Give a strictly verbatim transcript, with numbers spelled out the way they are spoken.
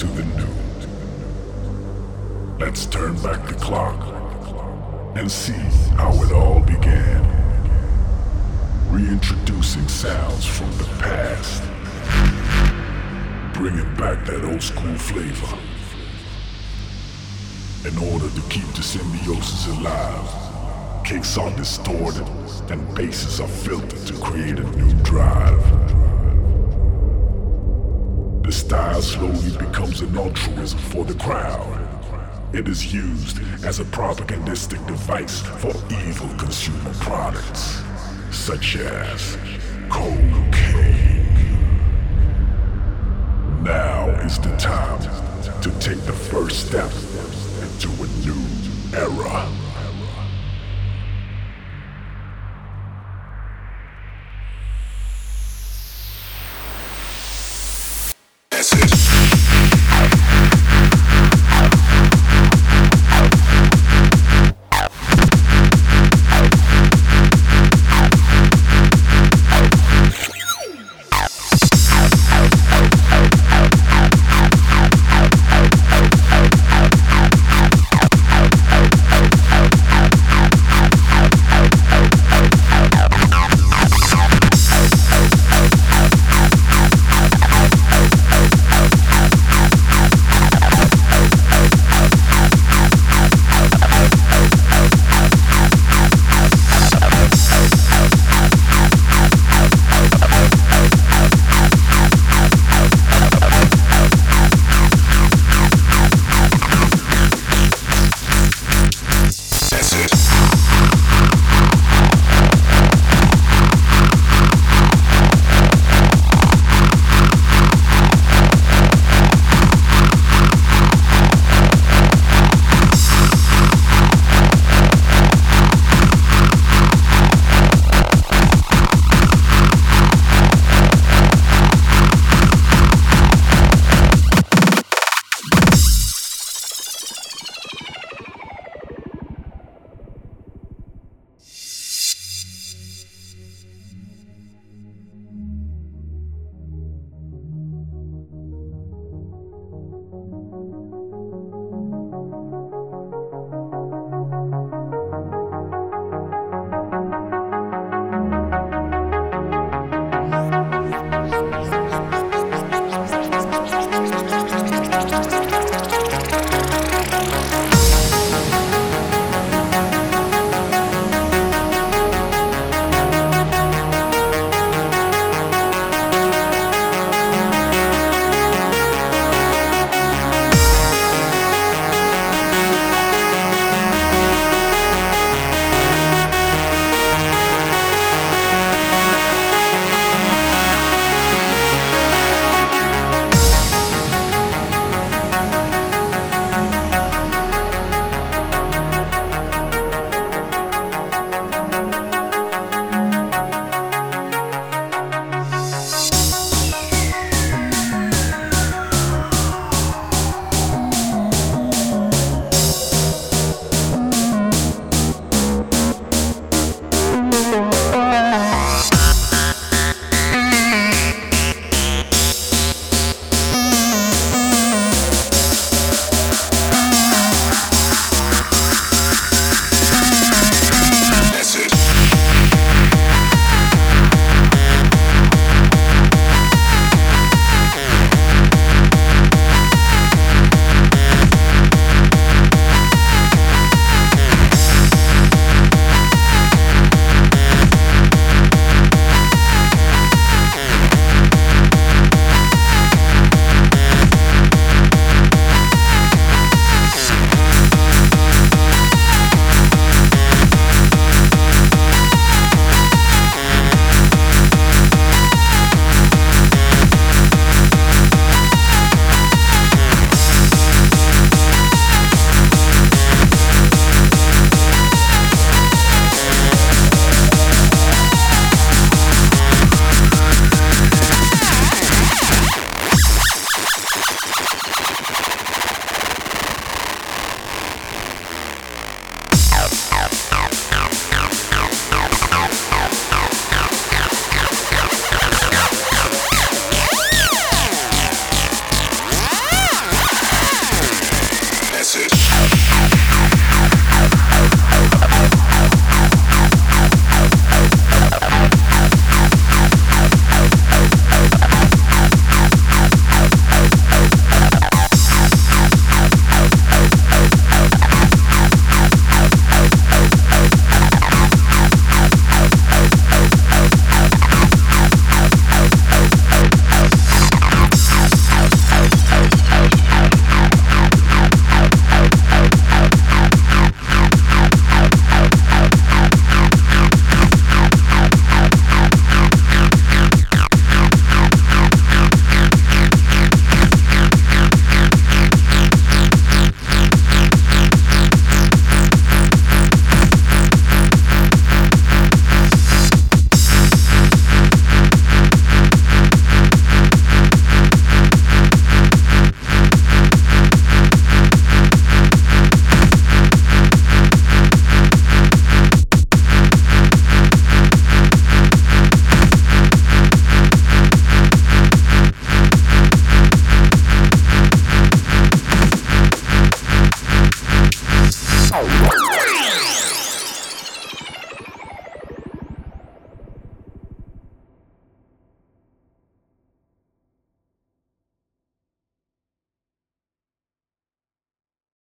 the new. Let's turn back the clock and see how it all began. Reintroducing sounds from the past, bringing back that old school flavor. In order to keep the symbiosis alive, kicks are distorted and basses are filtered to create a new drive. The style slowly becomes an altruism for the crowd. It is used as a propagandistic device for evil consumer products, such as cocaine. Now is the time to take the first step into a new era.